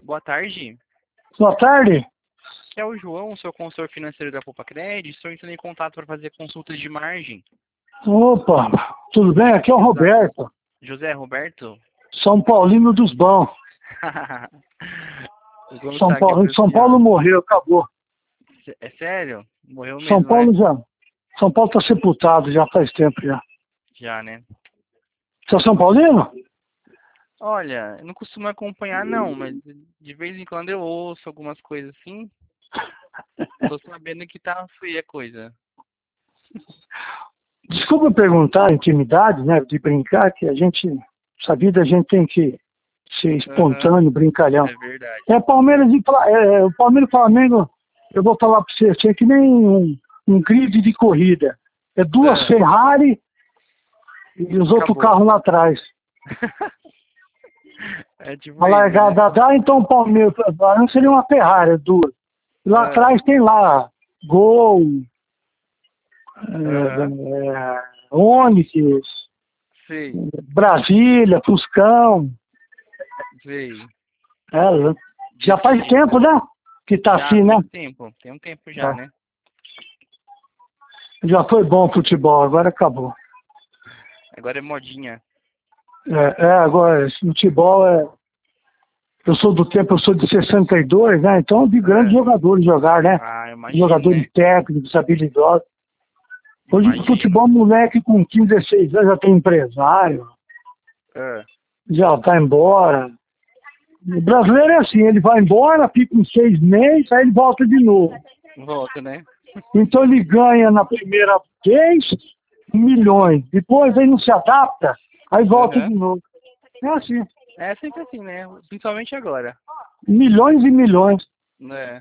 Boa tarde. Boa tarde. Aqui é o João, seu consultor financeiro da Poupa Crédito. Estou entrando em contato para fazer consultas de margem. Opa, tudo bem? Aqui é o Roberto, José Roberto? São Paulino dos bons. Vamos aqui para o São senhor. Paulo morreu, acabou. É sério? Morreu São mesmo, Paulo né? já. São Paulo está sepultado já faz tempo já. Já, né? Você é São Paulino? Olha, eu não costumo acompanhar não, mas de vez em quando eu ouço algumas coisas assim. Tô sabendo que tá feia a coisa. Desculpa perguntar, intimidade, né? De brincar, que essa vida a gente tem que ser Aham, espontâneo, brincalhão. é verdade. É Palmeiras e o Palmeiras e Flamengo, eu vou falar para você, é que nem um grid de corrida. É duas Ah, Ferrari e os outros acabou. carros lá atrás. É tipo A isso, né? largada dá, então o Palmeiras não seria uma Ferrari, duas. E lá Ah, atrás tem lá Gol, aham, Onix, sei, Brasília, Fuscão. sei. É, já Desse faz jeito. tempo, né? Que tá Já, assim, né? tem um tempo já, É. né? Já foi bom o futebol, agora acabou. Agora é modinha. Agora, esse futebol é. Eu sou de 62, né? Então eu vi grandes É. jogadores jogar, né? Ah, imagino, Jogadores né? técnicos, habilidosos. Hoje o Imagino. futebol, moleque com 15, 16 anos já tem empresário, É. já tá embora. O brasileiro é assim, ele vai embora, fica uns 6 meses, aí ele volta de novo. Volta, né? Então ele ganha na primeira vez milhões, depois ele não se adapta, aí volta Aham. de novo. É assim, É sempre assim, né? Principalmente agora. milhões e milhões. Né?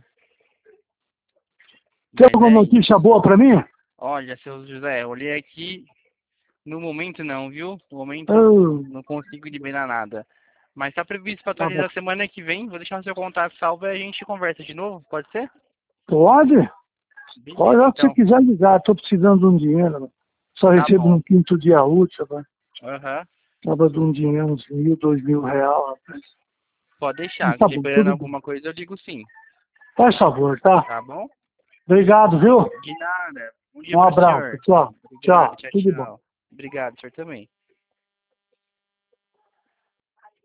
Tem Mas alguma é notícia isso. boa pra mim? Olha, seu José, olhei aqui. No momento não, viu? No momento Ah, não consigo liberar nada. Mas tá previsto para tá bom. atualizar semana que vem. Vou deixar o seu contato salvo e a gente conversa de novo. Pode ser? Pode? Pode, a Beleza, hora que você então. quiser ligar, tô precisando de um dinheiro. Né? Só Tá recebo bom. no quinto dia útil, né? Aham. Tava de um dinheiro, uns 1.000, 2.000 real, rapaz. Pode Mas deixar. tá bom, Liberando tudo bem. alguma coisa, eu digo sim. Faz favor, tá? Tá bom? Obrigado, viu? De nada. Bom dia Um para o abraço, senhor. tchau. Obrigado. Tchau, Tchau, tudo bom. tchau. Obrigado, senhor também.